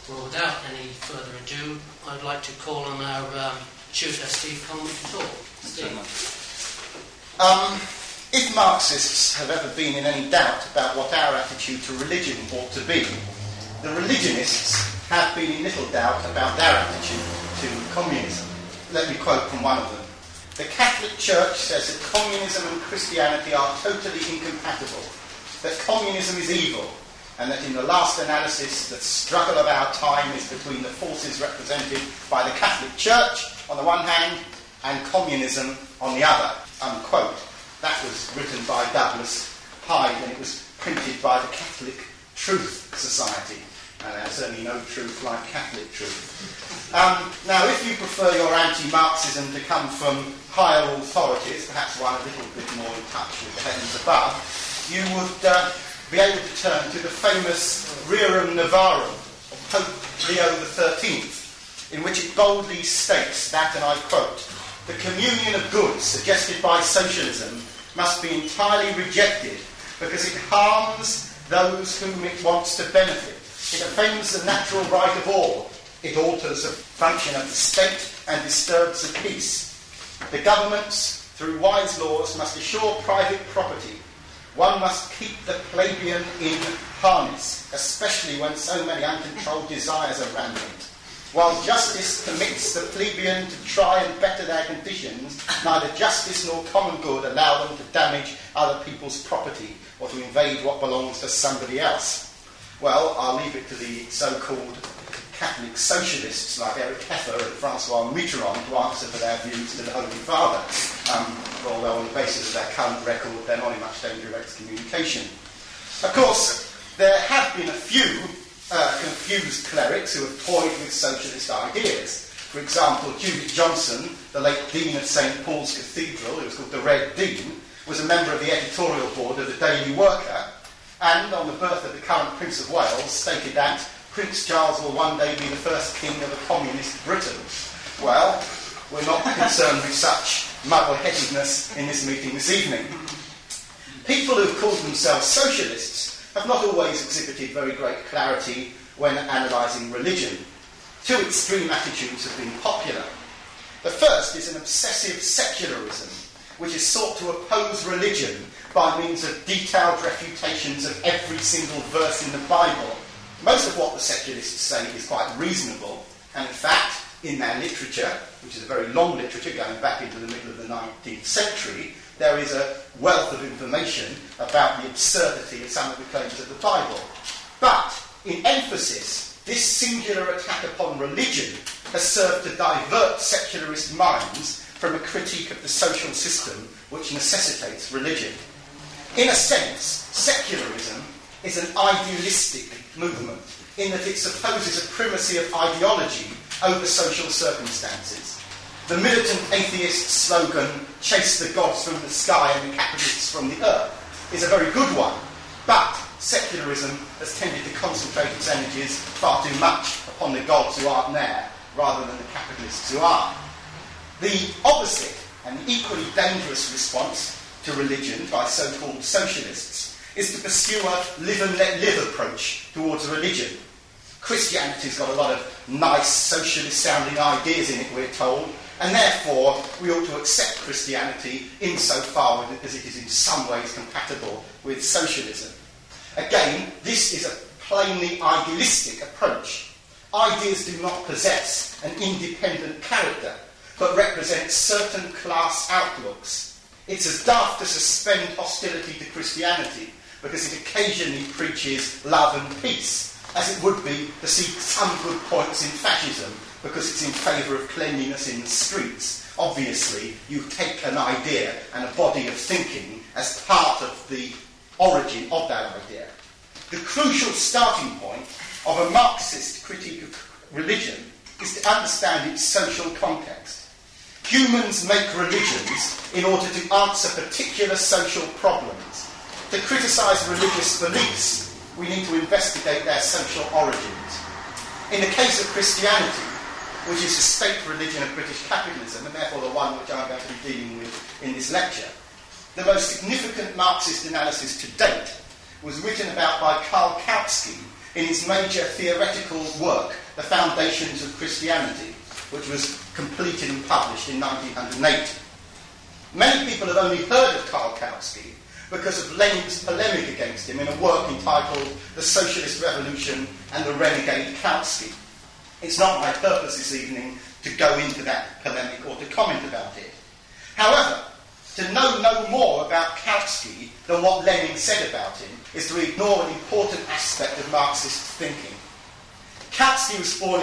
Well, without any further ado, I'd like to call on our tutor, Steve Coleman, to talk. Steve. If Marxists have ever been in any doubt about what our attitude to religion ought to be, the religionists have been in little doubt about their attitude to communism. Let me quote from one of them. The Catholic Church says that communism and Christianity are totally incompatible, that communism is evil, and that in the last analysis, the struggle of our time is between the forces represented by the Catholic Church on the one hand and communism on the other. Unquote. That was written by Douglas Hyde, and it was printed by the Catholic Truth Society. And there's certainly no truth like Catholic truth. Now, if you prefer your anti-Marxism to come from higher authorities, perhaps one a little bit more in touch with the heavens above, you would be able to turn to the famous Rerum Novarum of Pope Leo XIII, in which it boldly states that, and I quote, "The communion of goods suggested by socialism must be entirely rejected because it harms those whom it wants to benefit. It offends the natural right of all. It alters the function of the state and disturbs the peace. The governments, through wise laws, must assure private property. One must keep the plebeian in harness, especially when so many uncontrolled desires are rampant. While justice permits the plebeian to try and better their conditions, neither justice nor common good allow them to damage other people's property or to invade what belongs to somebody else." Well, I'll leave it to the so-called Catholic socialists like Eric Heffer and Francois Mitterrand to answer for their views to the Holy Father, although on the basis of their current record they're not in much danger of excommunication. Of course, there have been a few confused clerics who have toyed with socialist ideas. For example, Judith Johnson, the late Dean of St Paul's Cathedral, who was called the Red Dean, was a member of the editorial board of the Daily Worker, and on the birth of the current Prince of Wales stated that Prince Charles will one day be the first king of a communist Britain. Well, we're not concerned with such muddle-headedness in this meeting this evening. People who've called themselves socialists have not always exhibited very great clarity when analysing religion. Two extreme attitudes have been popular. The first is an obsessive secularism, which is sought to oppose religion by means of detailed refutations of every single verse in the Bible. Most of what the secularists say is quite reasonable, and in fact, in their literature, which is a very long literature going back into the middle of the 19th century, there is a wealth of information about the absurdity of some of the claims of the Bible. But, in emphasis, this singular attack upon religion has served to divert secularist minds from a critique of the social system which necessitates religion. In a sense, secularism is an idealistic movement in that it supposes a primacy of ideology over social circumstances. The militant atheist slogan, "Chase the gods from the sky and the capitalists from the earth," is a very good one, but secularism has tended to concentrate its energies far too much upon the gods who aren't there, rather than the capitalists who are. The opposite and equally dangerous response to religion by so-called socialists is to pursue a live-and-let-live approach towards religion. Christianity's got a lot of nice socialist-sounding ideas in it, we're told, and therefore we ought to accept Christianity insofar as it is in some ways compatible with socialism. Again, this is a plainly idealistic approach. Ideas do not possess an independent character, but represent certain class outlooks. It's as daft to suspend hostility to Christianity because it occasionally preaches love and peace, as it would be to see some good points in fascism because it's in favour of cleanliness in the streets. Obviously, you take an idea and a body of thinking as part of the origin of that idea. The crucial starting point of a Marxist critique of religion is to understand its social context. Humans make religions in order to answer particular social problems. To criticise religious beliefs, we need to investigate their social origins. In the case of Christianity, which is the state religion of British capitalism, and therefore the one which I'm going to be dealing with in this lecture, the most significant Marxist analysis to date was written about by Karl Kautsky in his major theoretical work, The Foundations of Christianity, which was completed and published in 1980. Many people have only heard of Karl Kautsky because of Lenin's polemic against him in a work entitled The Socialist Revolution and the Renegade Kautsky. It's not my purpose this evening to go into that polemic or to comment about it. However, to know no more about Kautsky than what Lenin said about him is to ignore an important aspect of Marxist thinking. Kautsky was born in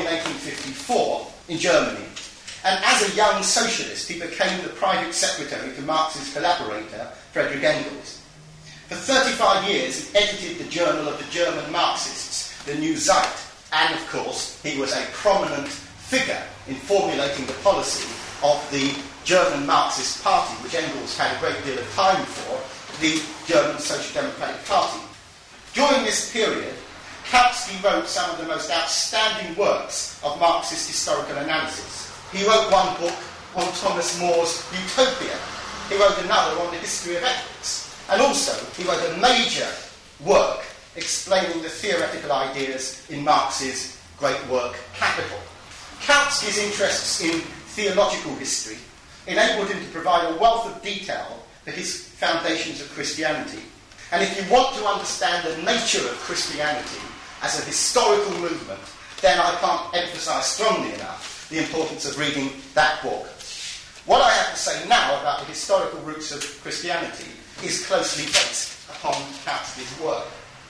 1854 in Germany, and as a young socialist he became the private secretary to Marx's collaborator, Friedrich Engels. For 35 years he edited the journal of the German Marxists, the Neue Zeit, and of course he was a prominent figure in formulating the policy of the German Marxist Party, which Engels had a great deal of time for, the German Social Democratic Party. During this period, Kautsky wrote some of the most outstanding works of Marxist historical analysis. He wrote one book on Thomas More's Utopia. He wrote another on the history of ethics. And also, he wrote a major work explaining the theoretical ideas in Marx's great work, Capital. Kautsky's interests in theological history enabled him to provide a wealth of detail for his Foundations of Christianity. And if you want to understand the nature of Christianity as a historical movement, then I can't emphasise strongly enough the importance of reading that book. What I have to say now about the historical roots of Christianity is closely based upon Kautsky's work.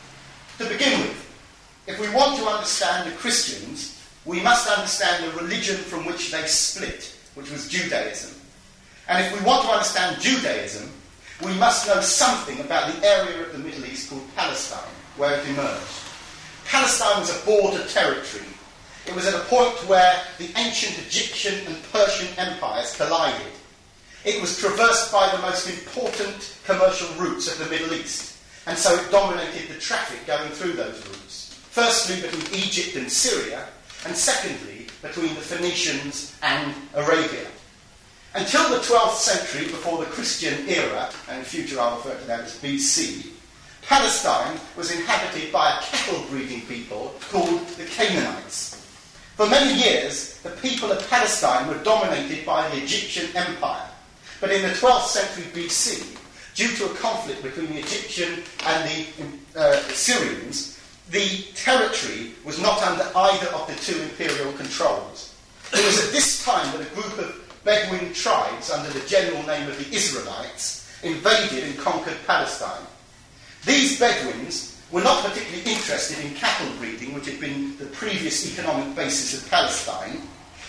To begin with, if we want to understand the Christians, we must understand the religion from which they split, which was Judaism. And if we want to understand Judaism, we must know something about the area of the Middle East called Palestine, where it emerged. Palestine was a border territory. It was at a point where the ancient Egyptian and Persian empires collided. It was traversed by the most important commercial routes of the Middle East, and so it dominated the traffic going through those routes. Firstly, between Egypt and Syria, and secondly, between the Phoenicians and Arabia. Until the 12th century, before the Christian era, and in future I'll refer to that as BC, Palestine was inhabited by a cattle-breeding people called the Canaanites. For many years, the people of Palestine were dominated by the Egyptian Empire. But in the 12th century BC, due to a conflict between the Egyptian and the Syrians, the territory was not under either of the two imperial controls. It was at this time that a group of Bedouin tribes, under the general name of the Israelites, invaded and conquered Palestine. These Bedouins were not particularly interested in cattle breeding, which had been the previous economic basis of Palestine,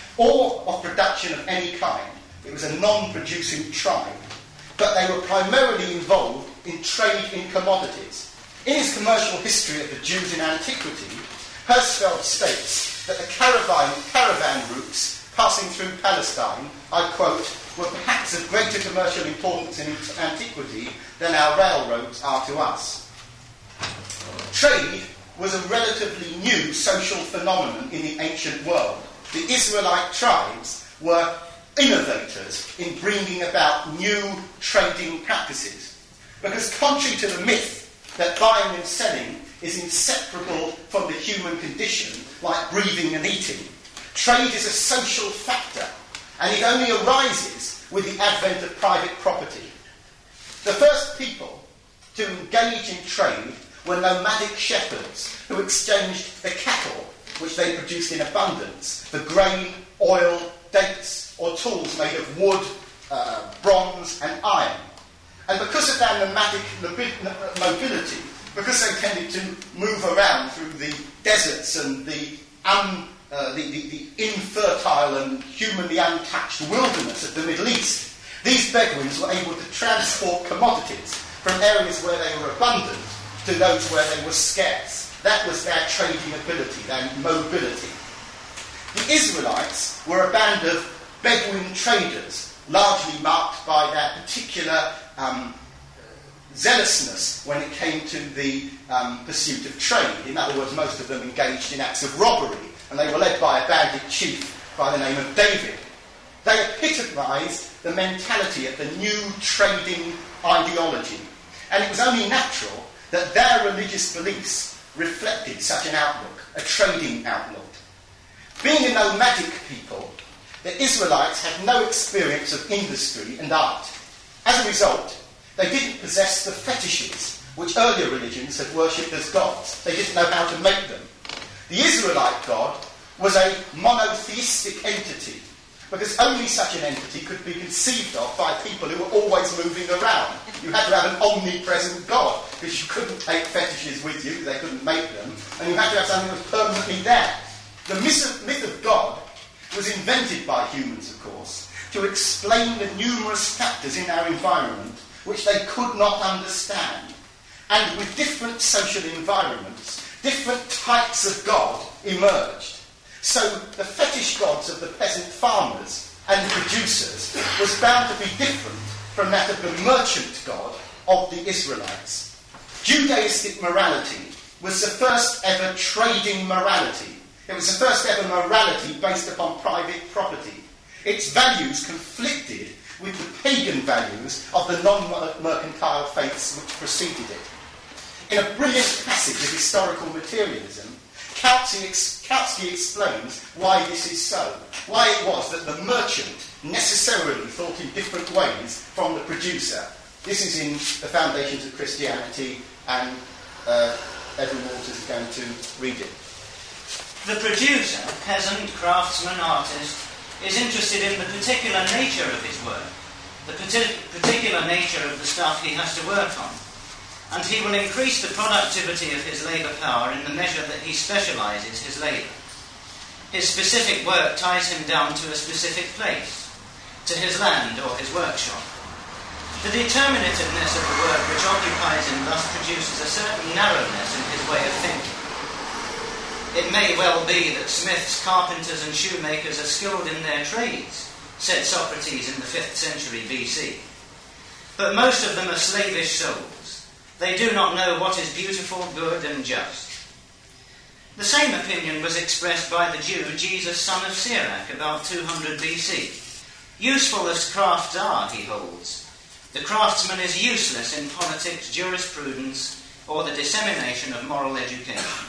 or of production of any kind. It was a non-producing tribe, but they were primarily involved in trade in commodities. In his commercial history of the Jews in antiquity, Hirschfeld states that the caravan routes passing through Palestine, I quote, were perhaps of greater commercial importance in antiquity than our railroads are to us. Trade was a relatively new social phenomenon in the ancient world. The Israelite tribes were innovators in bringing about new trading practices. Because contrary to the myth that buying and selling is inseparable from the human condition, like breathing and eating, trade is a social factor, and it only arises with the advent of private property. The first people to engage in trade were nomadic shepherds who exchanged the cattle, which they produced in abundance, for grain, oil, dates, or tools made of wood, bronze, and iron. And because of their nomadic mobility, because they tended to move around through the deserts and the infertile and humanly untouched wilderness of the Middle East, these Bedouins were able to transport commodities from areas where they were abundant to those where they were scarce. That was their trading ability, their mobility. The Israelites were a band of Bedouin traders, largely marked by their particular zealousness when it came to the pursuit of trade. In other words, most of them engaged in acts of robbery, and they were led by a bandit chief by the name of David. They epitomised the mentality of the new trading ideology, and it was only natural that their religious beliefs reflected such an outlook, a trading outlook. Being a nomadic people, the Israelites had no experience of industry and art. As a result, they didn't possess the fetishes which earlier religions had worshipped as gods. They didn't know how to make them. The Israelite God was a monotheistic entity, because only such an entity could be conceived of by people who were always moving around. You had to have an omnipresent God, because you couldn't take fetishes with you, they couldn't make them, and you had to have something that was permanently there. The myth of God was invented by humans, of course, to explain the numerous factors in our environment which they could not understand. And with different social environments, different types of God emerged. So the fetish gods of the peasant farmers and the producers was bound to be different from that of the merchant God of the Israelites. Judaistic morality was the first ever trading morality. It was the first ever morality based upon private property. Its values conflicted with the pagan values of the non-mercantile faiths which preceded it. In a brilliant passage of historical materialism, Kautsky explains why this is so, why it was that the merchant necessarily thought in different ways from the producer. This is in The Foundations of Christianity, and Edwin Walters is going to read it. The producer, peasant, craftsman, artist, is interested in the particular nature of his work, the particular nature of the stuff he has to work on, and he will increase the productivity of his labour power in the measure that he specialises his labour. His specific work ties him down to a specific place, to his land or his workshop. The determinativeness of the work which occupies him thus produces a certain narrowness in his way of thinking. It may well be that smiths, carpenters and shoemakers are skilled in their trades, said Socrates in the 5th century BC. But most of them are slavish souls. They do not know what is beautiful, good and just. The same opinion was expressed by the Jew Jesus, son of Sirach, about 200 BC. Useful as crafts are, he holds, the craftsman is useless in politics, jurisprudence, or the dissemination of moral education.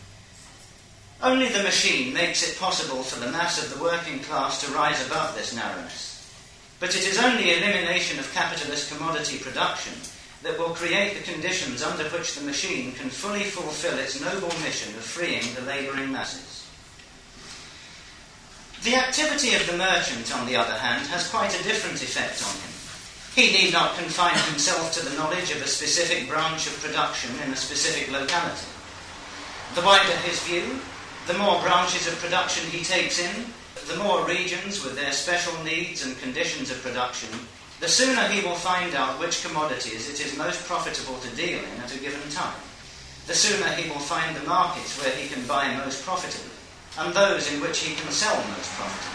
Only the machine makes it possible for the mass of the working class to rise above this narrowness. But it is only elimination of capitalist commodity production that will create the conditions under which the machine can fully fulfill its noble mission of freeing the labouring masses. The activity of the merchant, on the other hand, has quite a different effect on him. He need not confine himself to the knowledge of a specific branch of production in a specific locality. The wider his view, the more branches of production he takes in, the more regions with their special needs and conditions of production, the sooner he will find out which commodities it is most profitable to deal in at a given time. The sooner he will find the markets where he can buy most profitably, and those in which he can sell most profitably.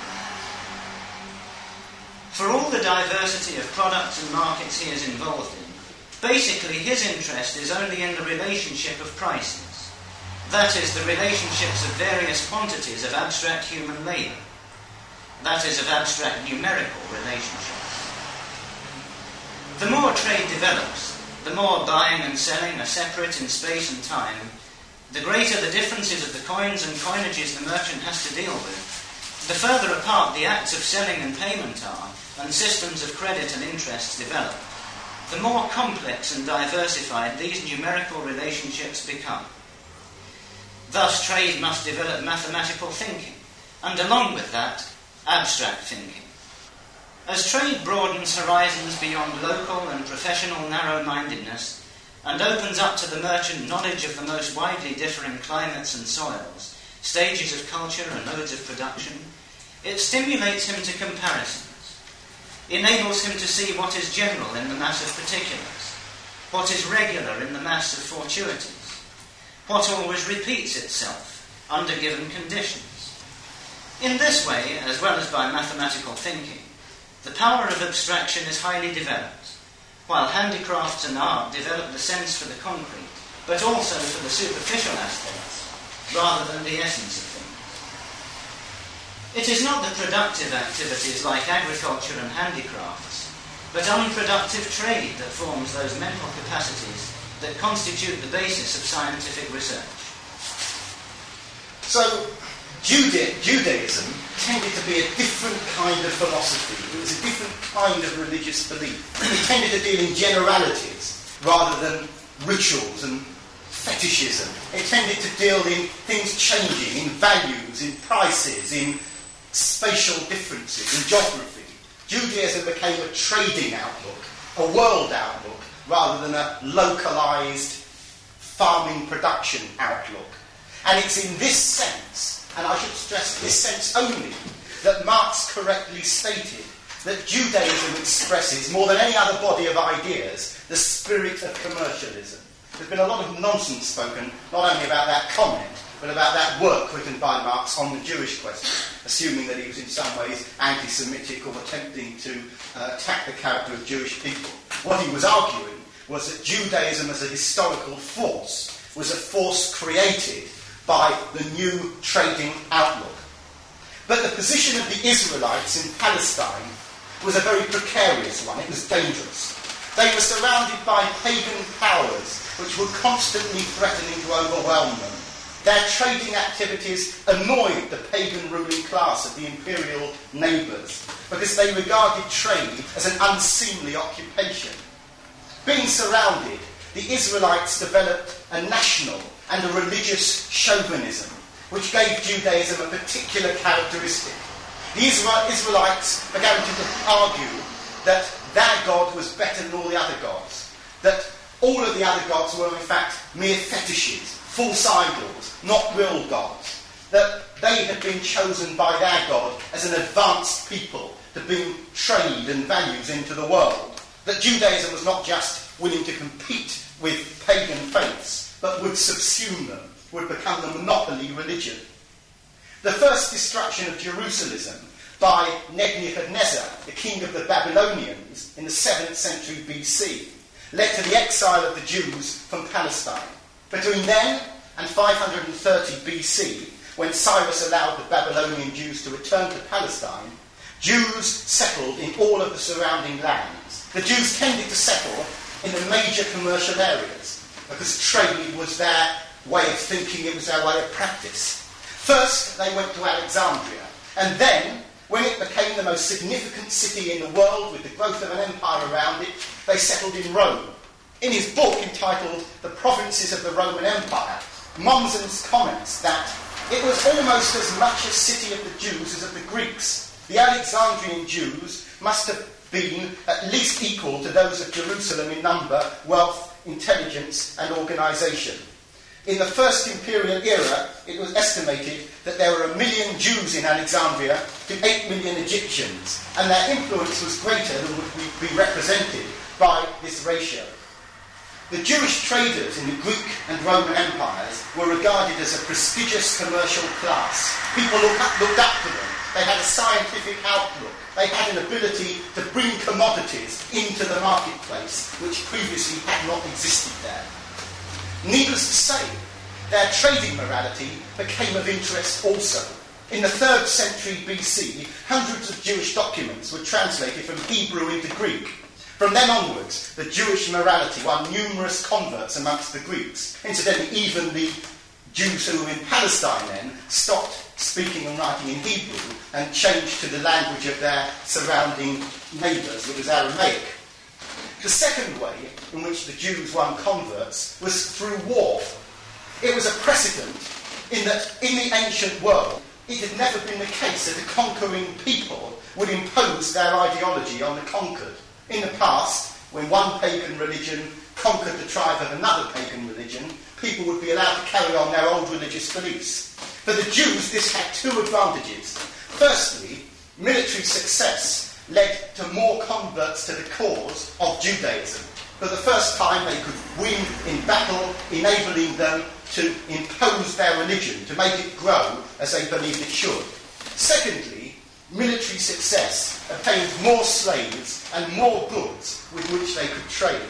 For all the diversity of products and markets he is involved in, basically his interest is only in the relationship of prices. That is, the relationships of various quantities of abstract human labour. That is, of abstract numerical relationships. The more trade develops, the more buying and selling are separate in space and time, the greater the differences of the coins and coinages the merchant has to deal with, the further apart the acts of selling and payment are, and systems of credit and interest develop, the more complex and diversified these numerical relationships become. Thus, trade must develop mathematical thinking, and along with that, abstract thinking. As trade broadens horizons beyond local and professional narrow-mindedness, and opens up to the merchant knowledge of the most widely differing climates and soils, stages of culture and modes of production, it stimulates him to comparisons, enables him to see what is general in the mass of particulars, what is regular in the mass of fortuities, what always repeats itself under given conditions. In this way, as well as by mathematical thinking, the power of abstraction is highly developed, while handicrafts and art develop the sense for the concrete, but also for the superficial aspects, rather than the essence of things. It is not the productive activities like agriculture and handicrafts, but unproductive trade that forms those mental capacities that constitute the basis of scientific research. So Judaism tended to be a different kind of philosophy. It was a different kind of religious belief. It tended to deal in generalities rather than rituals and fetishism. It tended to deal in things changing, in values, in prices, in spatial differences, in geography. Judaism became a trading outlook, a world outlook, rather than a localised farming production outlook. And it's in this sense, and I should stress this sense only, that Marx correctly stated that Judaism expresses, more than any other body of ideas, the spirit of commercialism. There's been a lot of nonsense spoken, not only about that comment, but about that work written by Marx on the Jewish question, assuming that he was in some ways anti-Semitic or attempting to attack the character of Jewish people. What he was arguing was that Judaism as a historical force was a force created by the new trading outlook. But the position of the Israelites in Palestine was a very precarious one. It was dangerous. They were surrounded by pagan powers which were constantly threatening to overwhelm them. Their trading activities annoyed the pagan ruling class of the imperial neighbours because they regarded trade as an unseemly occupation. Being surrounded, the Israelites developed a national and a religious chauvinism, which gave Judaism a particular characteristic. The Israelites began to argue that their God was better than all the other gods, that all of the other gods were in fact mere fetishes, false idols, not real gods, that they had been chosen by their God as an advanced people to bring trade and values into the world, that Judaism was not just willing to compete with pagan faiths, but would subsume them, would become the monopoly religion. The first destruction of Jerusalem by Nebuchadnezzar, the king of the Babylonians, in the 7th century BC, led to the exile of the Jews from Palestine. Between then and 530 BC, when Cyrus allowed the Babylonian Jews to return to Palestine, Jews settled in all of the surrounding lands. The Jews tended to settle in the major commercial areas because trade was their way of thinking, it was their way of practice. First, they went to Alexandria, and then, when it became the most significant city in the world with the growth of an empire around it, they settled in Rome. In his book entitled The Provinces of the Roman Empire, Mommsen's comments that it was almost as much a city of the Jews as of the Greeks. The Alexandrian Jews must have been at least equal to those of Jerusalem in number, wealth, intelligence and organisation. In the First Imperial era, it was estimated that there were 1 million Jews in Alexandria to 8 million Egyptians, and their influence was greater than would be represented by this ratio. The Jewish traders in the Greek and Roman empires were regarded as a prestigious commercial class. People looked up to them. They had a scientific outlook. They had an ability to bring commodities into the marketplace, which previously had not existed there. Needless to say, their trading morality became of interest also. In the 3rd century BC, hundreds of Jewish documents were translated from Hebrew into Greek. From then onwards, the Jewish morality won numerous converts amongst the Greeks. Incidentally, even the Jews who were in Palestine then stopped speaking and writing in Hebrew and changed to the language of their surrounding neighbours, which was Aramaic. The second way in which the Jews won converts was through war. It was a precedent in that in the ancient world it had never been the case that a conquering people would impose their ideology on the conquered. In the past, when one pagan religion conquered the tribe of another pagan religion, people would be allowed to carry on their old religious beliefs. For the Jews, this had two advantages. Firstly, military success led to more converts to the cause of Judaism. For the first time, they could win in battle, enabling them to impose their religion, to make it grow as they believed it should. Secondly, military success obtained more slaves and more goods with which they could trade.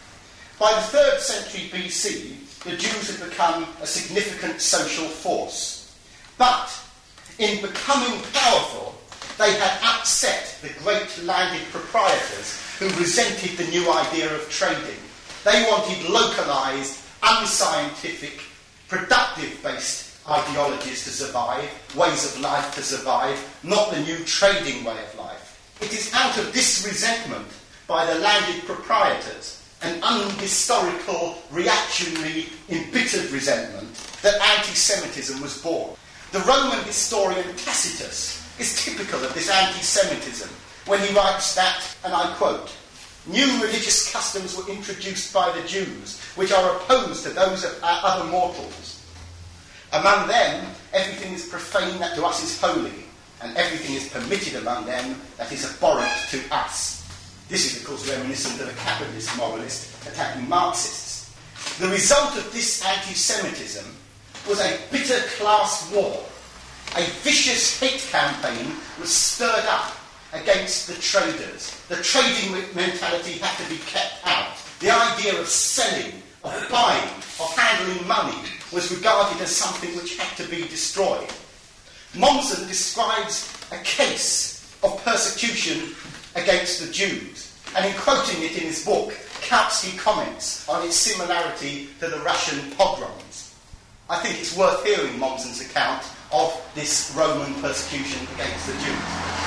By the 3rd century BC, the Jews had become a significant social force. But in becoming powerful, they had upset the great landed proprietors who resented the new idea of trading. They wanted localised, unscientific, productive-based ideologies to survive, ways of life to survive, not the new trading way of life. It is out of this resentment by the landed proprietors, an unhistorical, reactionary, embittered resentment, that anti-Semitism was born. The Roman historian Tacitus is typical of this anti-Semitism when he writes that, and I quote, "New religious customs were introduced by the Jews, which are opposed to those of our other mortals. Among them, everything is profane that to us is holy, and everything is permitted among them that is abhorrent to us." This is, of course, reminiscent of a capitalist moralist attacking Marxists. The result of this anti-Semitism was a bitter class war. A vicious hate campaign was stirred up against the traders. The trading mentality had to be kept out. The idea of selling, of buying, of handling money was regarded as something which had to be destroyed. Mommsen describes a case of persecution against the Jews, and in quoting it in his book, Kautsky comments on its similarity to the Russian pogroms. I think it's worth hearing Mommsen's account of this Roman persecution against the Jews.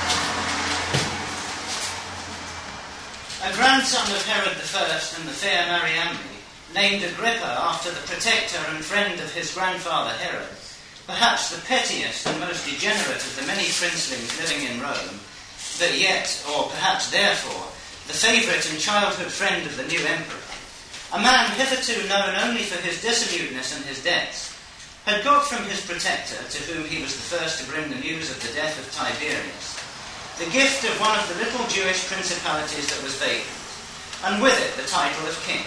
A grandson of Herod I and the fair Mariamne, named Agrippa after the protector and friend of his grandfather Herod, perhaps the pettiest and most degenerate of the many princelings living in Rome, but yet, or perhaps therefore, the favourite and childhood friend of the new emperor, a man hitherto known only for his dissoluteness and his debts, had got from his protector, to whom he was the first to bring the news of the death of Tiberius, the gift of one of the little Jewish principalities that was vacant, and with it the title of king.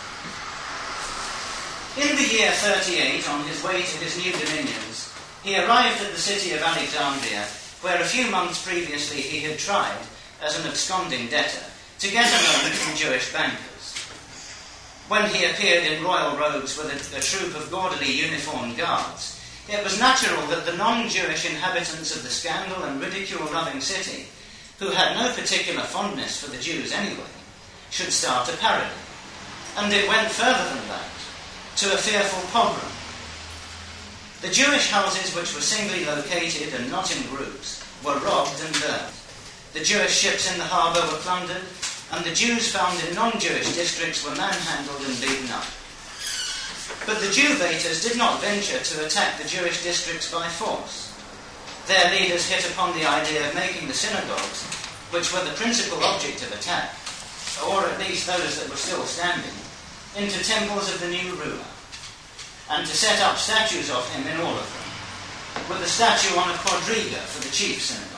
In the year 38, on his way to his new dominions, he arrived at the city of Alexandria, where a few months previously he had tried, as an absconding debtor, to get a loan from Jewish bankers. When he appeared in royal robes with a troop of gaudily uniformed guards, it was natural that the non-Jewish inhabitants of the scandal and ridicule-loving city, who had no particular fondness for the Jews anyway, should start a parody. And it went further than that, to a fearful pogrom. The Jewish houses, which were singly located and not in groups, were robbed and burned. The Jewish ships in the harbour were plundered, and the Jews found in non-Jewish districts were manhandled and beaten up. But the Jew-baiters did not venture to attack the Jewish districts by force. Their leaders hit upon the idea of making the synagogues, which were the principal object of attack, or at least those that were still standing, into temples of the new ruler, and to set up statues of him in all of them, with a statue on a quadriga for the chief synagogue.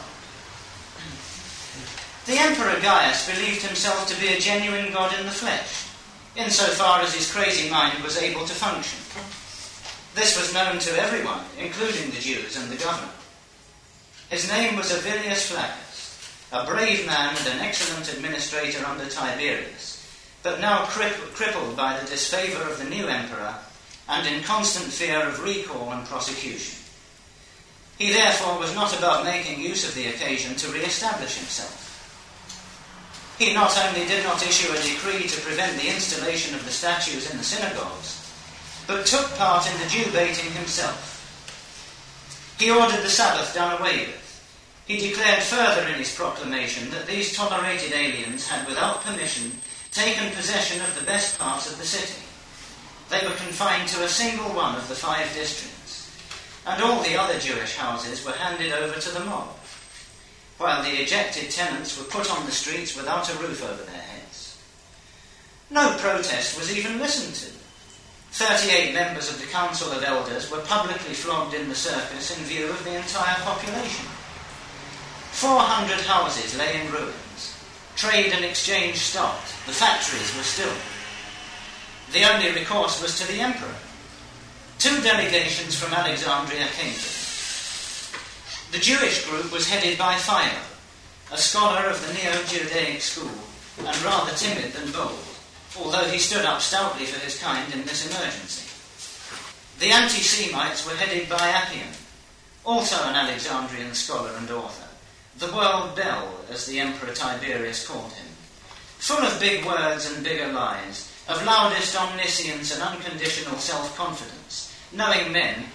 The Emperor Gaius believed himself to be a genuine god in the flesh, insofar as his crazy mind was able to function. This was known to everyone, including the Jews and the governor. His name was Avidius Flaccus, a brave man and an excellent administrator under Tiberius, but now crippled by the disfavour of the new emperor and in constant fear of recall and prosecution. He therefore was not above making use of the occasion to re-establish himself. He not only did not issue a decree to prevent the installation of the statues in the synagogues, but took part in the Jew-baiting himself. He ordered the Sabbath done away with. He declared further in his proclamation that these tolerated aliens had, without permission, taken possession of the best parts of the city. They were confined to a single one of the 5 districts, and all the other Jewish houses were handed over to the mob, while the ejected tenants were put on the streets without a roof over their heads. No protest was even listened to. 38 members of the Council of Elders were publicly flogged in the circus in view of the entire population. 400 houses lay in ruins. Trade and exchange stopped. The factories were still. The only recourse was to the emperor. 2 delegations from Alexandria came to him. The Jewish group was headed by Philo, a scholar of the Neo-Judaic school, and rather timid than bold, although he stood up stoutly for his kind in this emergency. The anti-Semites were headed by Appian, also an Alexandrian scholar and author, the world bell, as the Emperor Tiberius called him, full of big words and bigger lies, of loudest omniscience and unconditional self-confidence, knowing men,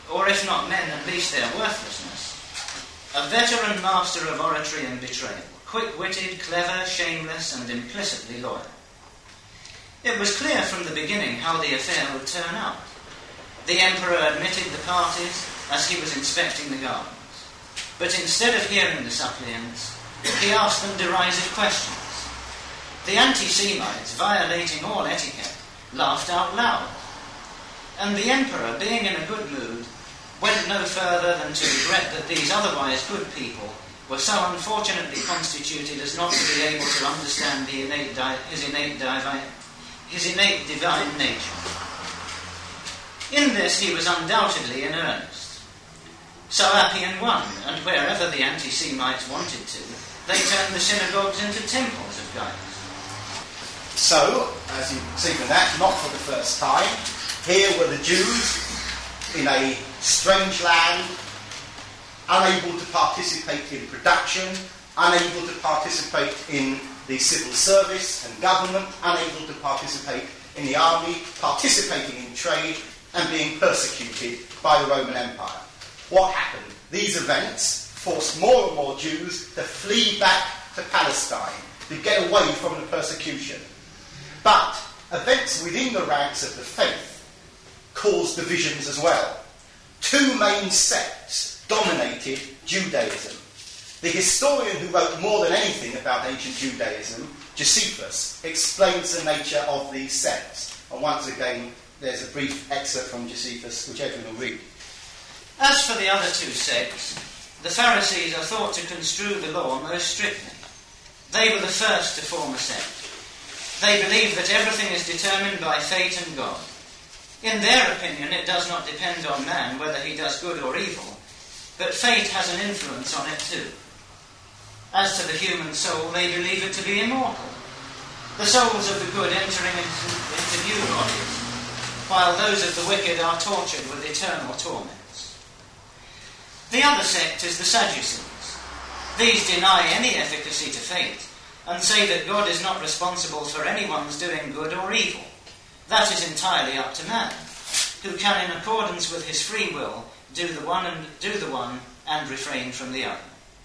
or if not men, at least their worthlessness. A veteran master of oratory and betrayal, quick-witted, clever, shameless, and implicitly loyal. It was clear from the beginning how the affair would turn out. The emperor admitted the parties as he was inspecting the gardens, but instead of hearing the suppliants, he asked them derisive questions. The anti-Semites, violating all etiquette, laughed out loud, and the emperor, being in a good mood, went no further than to regret that these otherwise good people were so unfortunately constituted as not to be able to understand his innate divine nature. In this he was undoubtedly in earnest. So Appian won, and wherever the anti-Semites wanted to, they turned the synagogues into temples of Gaius. So, as you can see from that, not for the first time, here were the Jews in a strange land, unable to participate in production, unable to participate in the civil service and government, unable to participate in the army, participating in trade, and being persecuted by the Roman Empire. What happened? These events forced more and more Jews to flee back to Palestine, to get away from the persecution. But events within the ranks of the faith caused divisions as well. Two main sects dominated Judaism. The historian who wrote more than anything about ancient Judaism, Josephus, explains the nature of these sects. And once again, there's a brief excerpt from Josephus, which everyone will read. As for the other two sects, the Pharisees are thought to construe the law most strictly. They were the first to form a sect. They believe that everything is determined by fate and God. In their opinion, it does not depend on man whether he does good or evil, but fate has an influence on it too. As to the human soul, they believe it to be immortal, the souls of the good entering into new bodies, while those of the wicked are tortured with eternal torments. The other sect is the Sadducees. These deny any efficacy to fate, and say that God is not responsible for anyone's doing good or evil. That is entirely up to man, who can, in accordance with his free will, do the one and refrain from the other.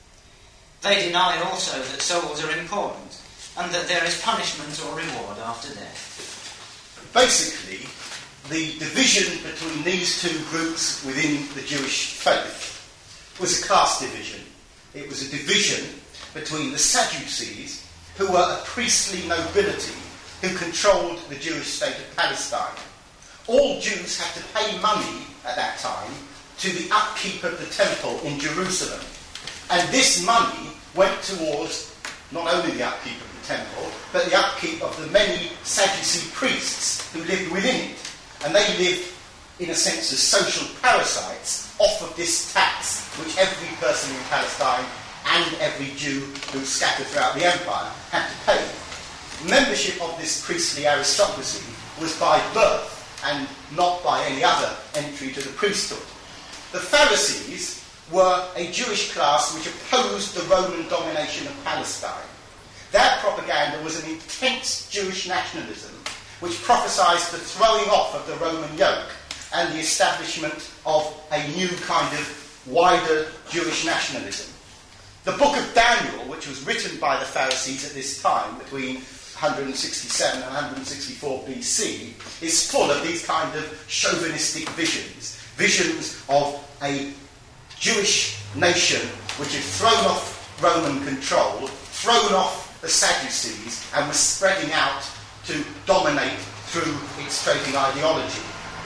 They deny also that souls are important, and that there is punishment or reward after death. Basically, the division between these two groups within the Jewish faith was a class division. It was a division between the Sadducees, who were a priestly nobility who controlled the Jewish state of Palestine. All Jews had to pay money at that time to the upkeep of the temple in Jerusalem. And this money went towards not only the upkeep of the temple, but the upkeep of the many Sadducee priests who lived within it. And they lived, in a sense, as social parasites off of this tax, which every person in Palestine and every Jew who scattered throughout the empire had to pay. Membership of this priestly aristocracy was by birth and not by any other entry to the priesthood. The Pharisees were a Jewish class which opposed the Roman domination of Palestine. Their propaganda was an intense Jewish nationalism which prophesied the throwing off of the Roman yoke and the establishment of a new kind of wider Jewish nationalism. The book of Daniel, which was written by the Pharisees at this time, between 167 and 164 BC, is full of these kind of chauvinistic visions of a Jewish nation which had thrown off Roman control, thrown off the Sadducees, and was spreading out to dominate through its trading ideology.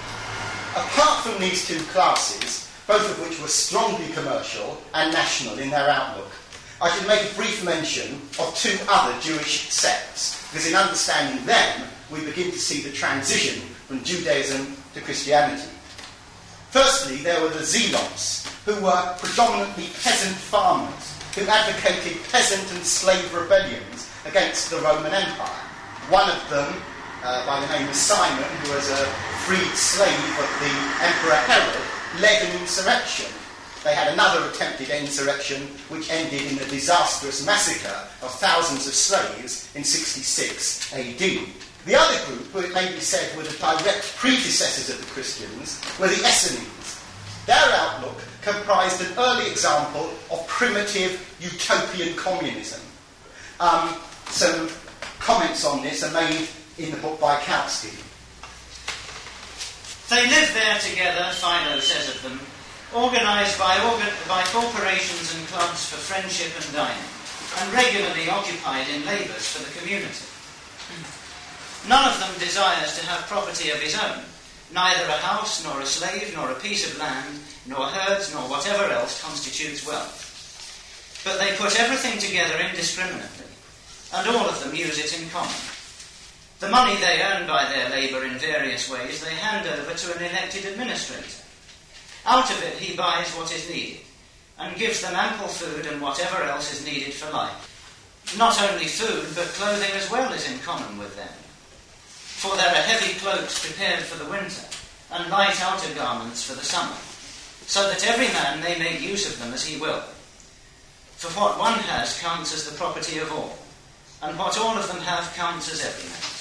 Apart from these two classes, both of which were strongly commercial and national in their outlook, I should make a brief mention of two other Jewish sects, because in understanding them, we begin to see the transition from Judaism to Christianity. Firstly, there were the Zealots, who were predominantly peasant farmers, who advocated peasant and slave rebellions against the Roman Empire. One of them, by the name of Simon, who was a freed slave of the Emperor Herod, led an insurrection. They had another attempted insurrection which ended in a disastrous massacre of thousands of slaves in 66 AD. The other group, who it may be said were the direct predecessors of the Christians, were the Essenes. Their outlook comprised an early example of primitive utopian communism. Some comments on this are made in the book by Kautsky. They live there together, Philo says of them, organised by corporations and clubs for friendship and dining, and regularly occupied in labours for the community. None of them desires to have property of his own, neither a house, nor a slave, nor a piece of land, nor herds, nor whatever else constitutes wealth. But they put everything together indiscriminately, and all of them use it in common. The money they earn by their labour in various ways they hand over to an elected administrator. Out of it he buys what is needed, and gives them ample food and whatever else is needed for life. Not only food, but clothing as well is in common with them. For there are heavy cloaks prepared for the winter, and light outer garments for the summer, so that every man may make use of them as he will. For what one has counts as the property of all, and what all of them have counts as every man's.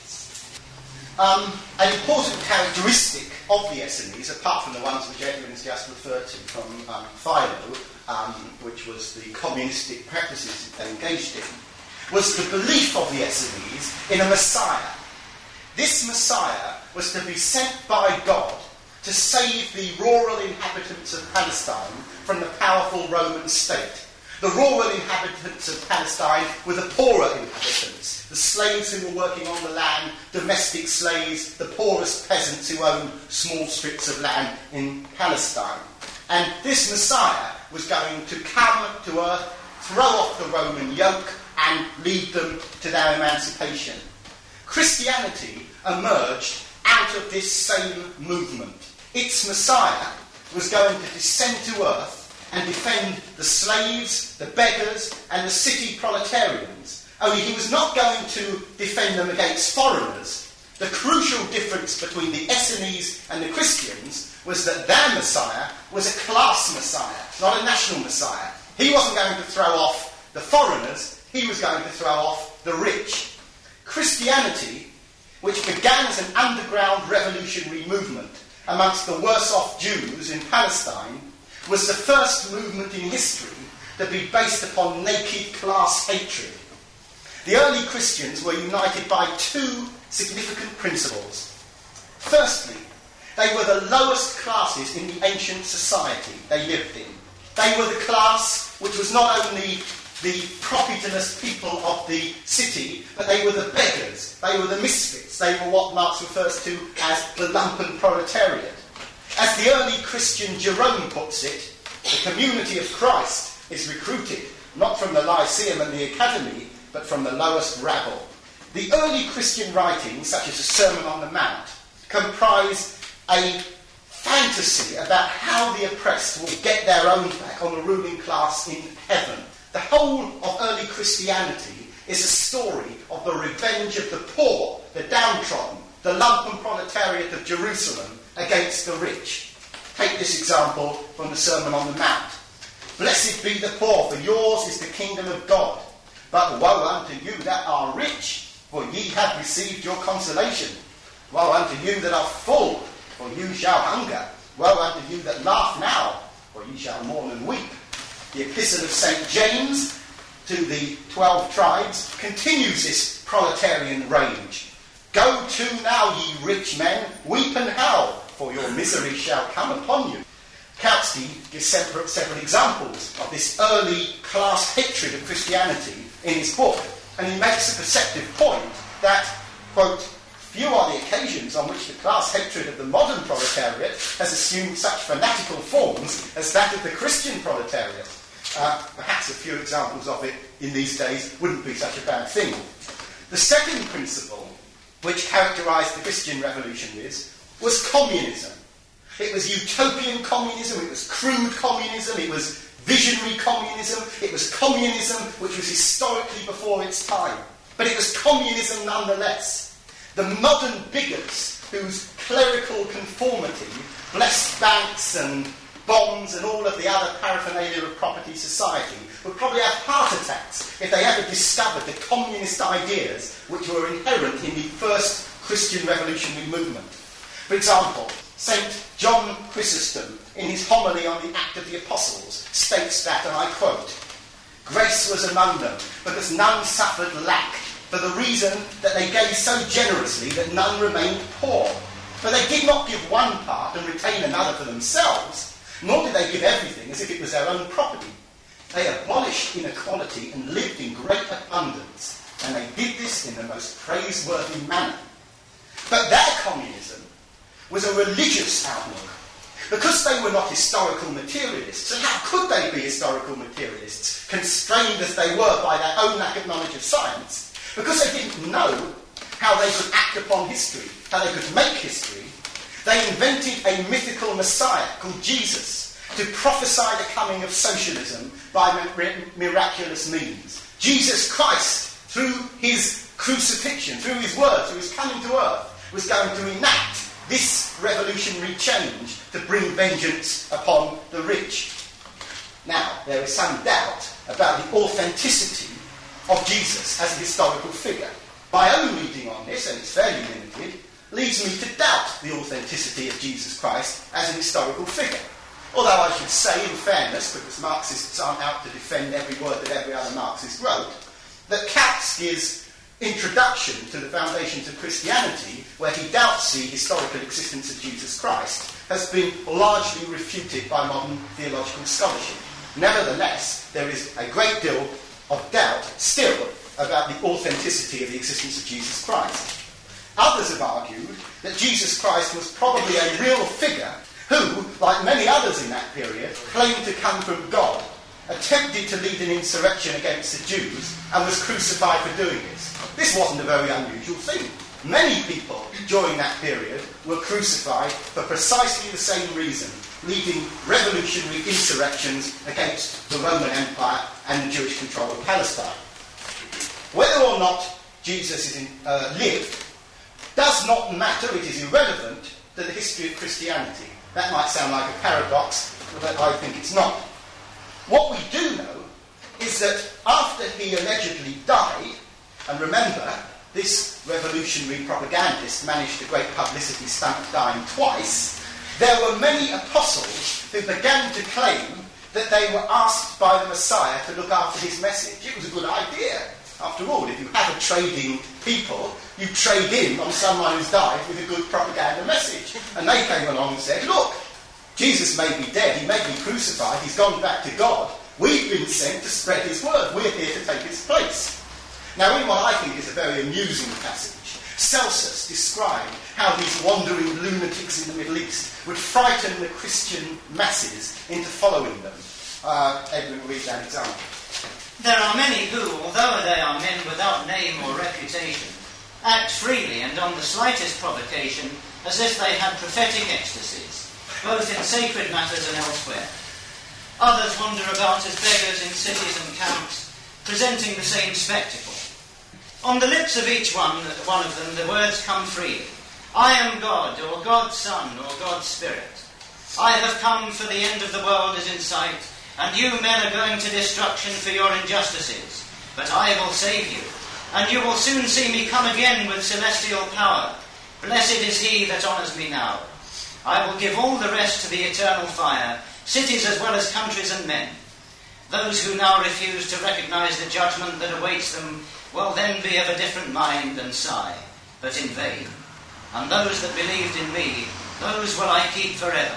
An important characteristic of the Essenes, apart from the ones which Edwin's just referred to from Philo, which was the communistic practices they engaged in, was the belief of the Essenes in a Messiah. This Messiah was to be sent by God to save the rural inhabitants of Palestine from the powerful Roman state. The rural inhabitants of Palestine were the poorer inhabitants, the slaves who were working on the land, domestic slaves, the poorest peasants who owned small strips of land in Palestine. And this Messiah was going to come to earth, throw off the Roman yoke, and lead them to their emancipation. Christianity emerged out of this same movement. Its Messiah was going to descend to earth and defend the slaves, the beggars, and the city proletarians. Only he was not going to defend them against foreigners. The crucial difference between the Essenes and the Christians was that their Messiah was a class Messiah, not a national Messiah. He wasn't going to throw off the foreigners, he was going to throw off the rich. Christianity, which began as an underground revolutionary movement amongst the worse-off Jews in Palestine, was the first movement in history to be based upon naked class hatred. The early Christians were united by two significant principles. Firstly, they were the lowest classes in the ancient society they lived in. They were the class which was not only the propertyless people of the city, but they were the beggars, they were the misfits, they were what Marx refers to as the lumpen proletariat. As the early Christian Jerome puts it, the community of Christ is recruited not from the Lyceum and the Academy, but from the lowest rabble. The early Christian writings, such as the Sermon on the Mount, comprise a fantasy about how the oppressed will get their own back on the ruling class in heaven. The whole of early Christianity is a story of the revenge of the poor, the downtrodden, the lumpen proletariat of Jerusalem against the rich. Take this example from the Sermon on the Mount. Blessed be the poor, for yours is the kingdom of God. But woe unto you that are rich, for ye have received your consolation. Woe unto you that are full, for you shall hunger. Woe unto you that laugh now, for ye shall mourn and weep. The Epistle of St. James to the 12 tribes continues this proletarian rage. Go to now, ye rich men, weep and howl, for your misery shall come upon you. Kautsky gives several examples of this early class hatred of Christianity in his book, and he makes a perceptive point that, quote, few are the occasions on which the class hatred of the modern proletariat has assumed such fanatical forms as that of the Christian proletariat. Perhaps a few examples of it in these days wouldn't be such a bad thing. The second principle, which characterised the Christian revolutionaries, was communism. It was utopian communism, it was crude communism, it was visionary communism, it was communism which was historically before its time. But it was communism nonetheless. The modern bigots whose clerical conformity blessed banks and bonds and all of the other paraphernalia of property society would probably have heart attacks if they ever discovered the communist ideas which were inherent in the first Christian revolutionary movement. For example, St. John Chrysostom, in his homily on the Act of the Apostles, states that, and I quote, "Grace was among them, because none suffered lack, for the reason that they gave so generously that none remained poor. For they did not give one part and retain another for themselves, nor did they give everything as if it was their own property. They abolished inequality and lived in great abundance, and they did this in the most praiseworthy manner." But their communism was a religious outlook. Because they were not historical materialists, and how could they be historical materialists, constrained as they were by their own lack of knowledge of science? Because they didn't know how they could act upon history, how they could make history, they invented a mythical Messiah called Jesus to prophesy the coming of socialism by miraculous means. Jesus Christ, through his crucifixion, through his word, through his coming to earth, was going to enact this revolutionary change to bring vengeance upon the rich. Now, there is some doubt about the authenticity of Jesus as a historical figure. My own reading on this, and it's fairly limited, leads me to doubt the authenticity of Jesus Christ as an historical figure. Although I should say, in fairness, because Marxists aren't out to defend every word that every other Marxist wrote, that Kautsky's introduction to the foundations of Christianity, where he doubts the historical existence of Jesus Christ, has been largely refuted by modern theological scholarship. Nevertheless, there is a great deal of doubt still about the authenticity of the existence of Jesus Christ. Others have argued that Jesus Christ was probably a real figure who, like many others in that period, claimed to come from God, attempted to lead an insurrection against the Jews, and was crucified for doing this. This wasn't a very unusual thing. Many people during that period were crucified for precisely the same reason, leading revolutionary insurrections against the Roman Empire and the Jewish control of Palestine. Whether or not Jesus lived does not matter, it is irrelevant to the history of Christianity. That might sound like a paradox, but I think it's not. What we do know is that after he allegedly died, and remember, this revolutionary propagandist managed a great publicity stunt dying twice, there were many apostles who began to claim that they were asked by the Messiah to look after his message. It was a good idea. After all, if you have a trading people, you trade in on someone who's died with a good propaganda message. And they came along and said, look, Jesus may be dead, he may be crucified, he's gone back to God. We've been sent to spread his word. We're here to take his place. Now, in what I think is a very amusing passage, Celsus described how these wandering lunatics in the Middle East would frighten the Christian masses into following them. Edwin, read that example. There are many who, although they are men without name or reputation, act freely and on the slightest provocation as if they had prophetic ecstasies, both in sacred matters and elsewhere. Others wander about as beggars in cities and camps, presenting the same spectacle. On the lips of each one of them the words come freely. I am God, or God's Son, or God's Spirit. I have come, for the end of the world is in sight, and you men are going to destruction for your injustices. But I will save you, and you will soon see me come again with celestial power. Blessed is he that honours me now. I will give all the rest to the eternal fire, cities as well as countries and men. Those who now refuse to recognise the judgment that awaits them will then be of a different mind and sigh, but in vain. And those that believed in me, those will I keep forever.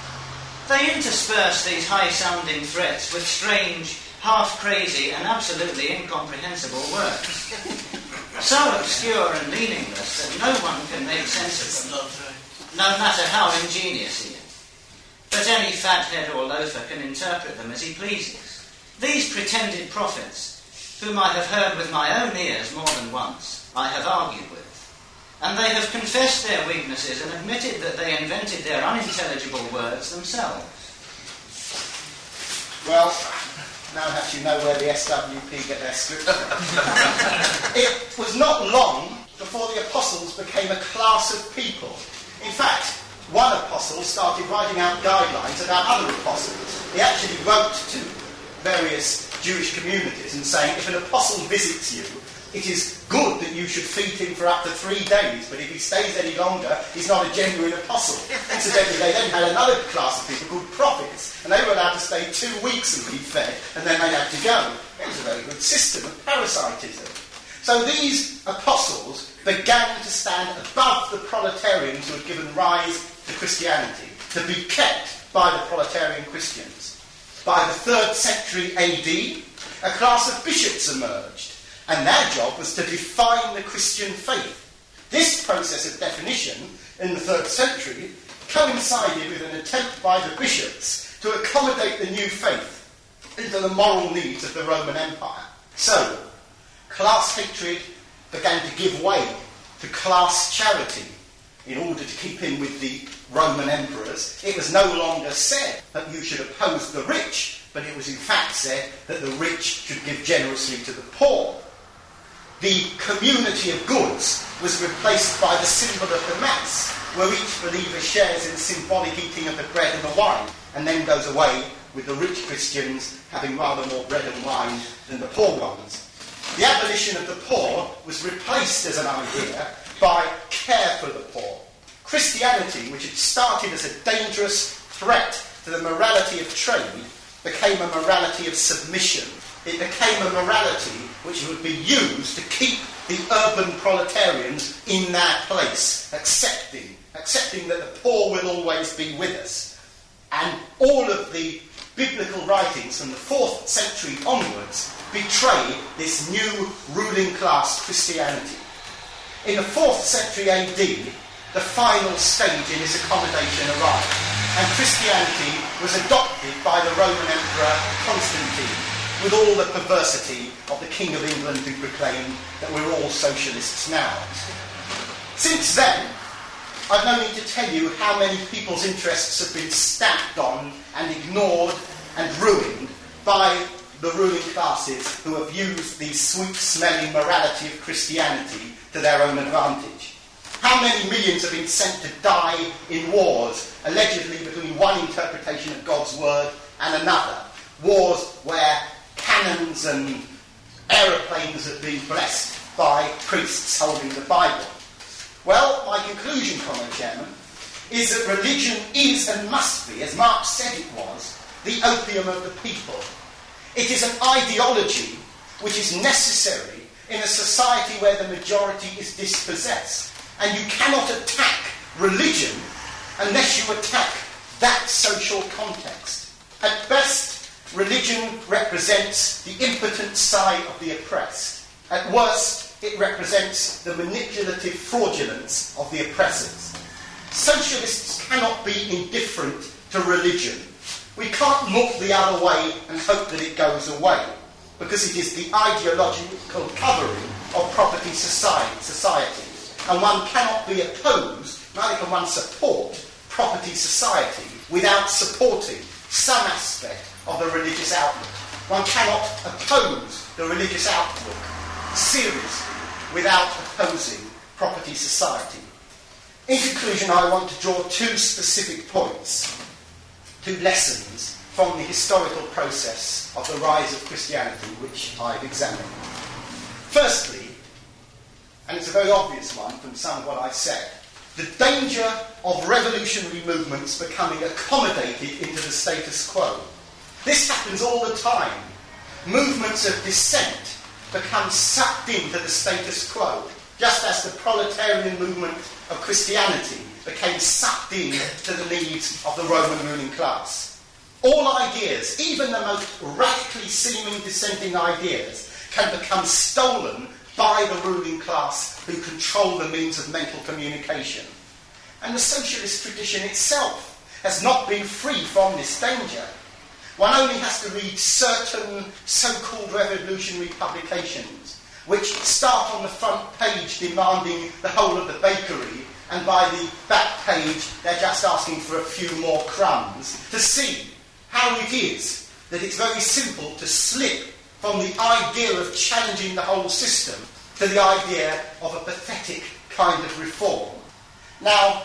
They intersperse these high-sounding threats with strange, half-crazy and absolutely incomprehensible words. So obscure and meaningless that no one can make sense of them, no matter how ingenious he is. But any fathead or loafer can interpret them as he pleases. These pretended prophets, whom I have heard with my own ears more than once, I have argued with. And they have confessed their weaknesses and admitted that they invented their unintelligible words themselves. Well, now perhaps you know where the SWP get their script from. It was not long before the apostles became a class of people. In fact, one apostle started writing out guidelines about other apostles. He actually wrote to various Jewish communities and saying, if an apostle visits you, it is good that you should feed him for up to 3 days, but if he stays any longer, he's not a genuine apostle. Incidentally, they then had another class of people called prophets, and they were allowed to stay 2 weeks and be fed, and then they had to go. It was a very good system of parasitism. So these apostles began to stand above the proletarians who had given rise to Christianity, to be kept by the proletarian Christians. By the 3rd century AD, a class of bishops emerged, and their job was to define the Christian faith. This process of definition in the 3rd century coincided with an attempt by the bishops to accommodate the new faith into the moral needs of the Roman Empire. So, class hatred began to give way to class charity in order to keep in with the Roman emperors. It was no longer said that you should oppose the rich, but it was in fact said that the rich should give generously to the poor. The community of goods was replaced by the symbol of the Mass, where each believer shares in the symbolic eating of the bread and the wine, and then goes away with the rich Christians having rather more bread and wine than the poor ones. The abolition of the poor was replaced as an idea by care for the poor. Christianity, which had started as a dangerous threat to the morality of trade, became a morality of submission. It became a morality which would be used to keep the urban proletarians in their place, accepting that the poor will always be with us. And all of the biblical writings from the 4th century onwards betray this new ruling class Christianity. In the 4th century AD, the final stage in this accommodation arrived, and Christianity was adopted by the Roman Emperor Constantine, with all the perversity of the King of England who proclaimed that we're all socialists now. Since then, I've no need to tell you how many people's interests have been stamped on and ignored and ruined by the ruling classes who have used the sweet-smelling morality of Christianity to their own advantage. How many millions have been sent to die in wars, allegedly between one interpretation of God's word and another? Wars where cannons and aeroplanes have been blessed by priests holding the Bible. Well, my conclusion, Comrade Chairman, is that religion is and must be, as Marx said it was, the opium of the people. It is an ideology which is necessary in a society where the majority is dispossessed. And you cannot attack religion unless you attack that social context. At best, religion represents the impotent side of the oppressed. At worst, it represents the manipulative fraudulence of the oppressors. Socialists cannot be indifferent to religion. We can't look the other way and hope that it goes away, because it is the ideological covering of property society. And one cannot be opposed, neither can one support property society without supporting some aspect of the religious outlook. One cannot oppose the religious outlook seriously without opposing property society. In conclusion, I want to draw 2 specific points, 2 lessons from the historical process of the rise of Christianity, which I've examined. Firstly, and it's a very obvious one from some of what I've said, the danger of revolutionary movements becoming accommodated into the status quo. This happens all the time. Movements of dissent become sucked into the status quo, just as the proletarian movement of Christianity became sucked in to the needs of the Roman ruling class. All ideas, even the most radically seeming dissenting ideas, can become stolen by the ruling class who control the means of mental communication. And the socialist tradition itself has not been free from this danger. One only has to read certain so-called revolutionary publications, which start on the front page demanding the whole of the bakery, and by the back page they're just asking for a few more crumbs, to see how it is that it's very simple to slip from the idea of challenging the whole system to the idea of a pathetic kind of reform. Now,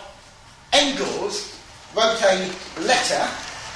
Engels wrote an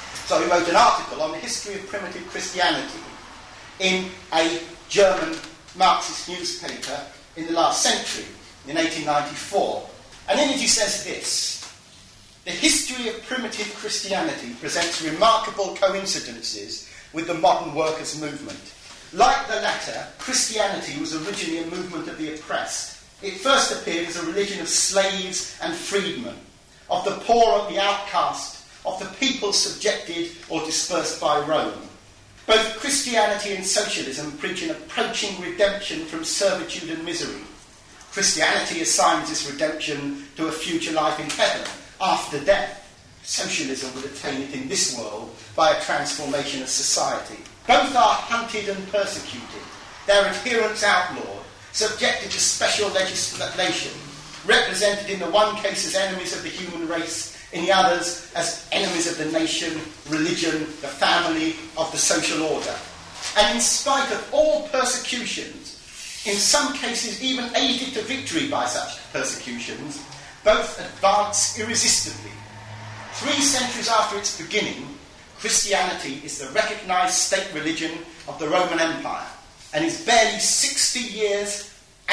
article on the history of primitive Christianity in a German Marxist newspaper in the last century, in 1894. And in it he says this: "The history of primitive Christianity presents remarkable coincidences with the modern workers' movement. Like the latter, Christianity was originally a movement of the oppressed. It first appeared as a religion of slaves and freedmen, of the poor and the outcast, of the people subjected or dispersed by Rome. Both Christianity and socialism preach an approaching redemption from servitude and misery. Christianity assigns this redemption to a future life in heaven, after death. Socialism would attain it in this world by a transformation of society. Both are hunted and persecuted, their adherents outlawed, subjected to special legislation, represented in the one case as enemies of the human race, in the others as enemies of the nation, religion, the family, of the social order. And in spite of all persecutions, in some cases even aided to victory by such persecutions, both advance irresistibly. 3 centuries after its beginning, Christianity is the recognised state religion of the Roman Empire, and in barely 60 years,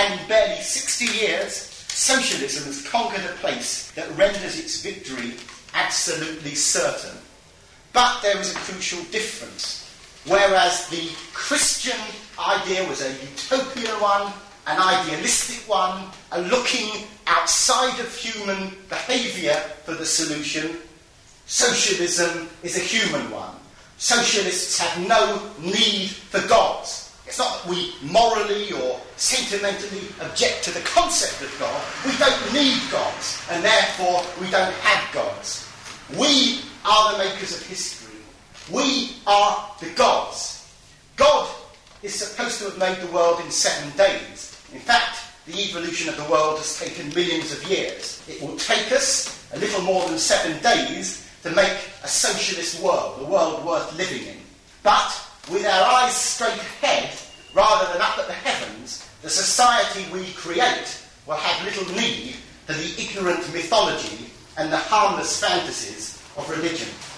socialism has conquered a place that renders its victory absolutely certain. But there is a crucial difference. Whereas the Christian idea was a utopian one, an idealistic one, a looking outside of human behaviour for the solution, socialism is a human one. Socialists have no need for gods. It's not that we morally or sentimentally object to the concept of God. We don't need gods, and therefore we don't have gods. We are the makers of history. We are the gods. God is supposed to have made the world in 7 days. In fact, the evolution of the world has taken millions of years. It will take us a little more than 7 days to make a socialist world, a world worth living in. But with our eyes straight ahead, rather than up at the heavens, the society we create will have little need for the ignorant mythology and the harmless fantasies of religion.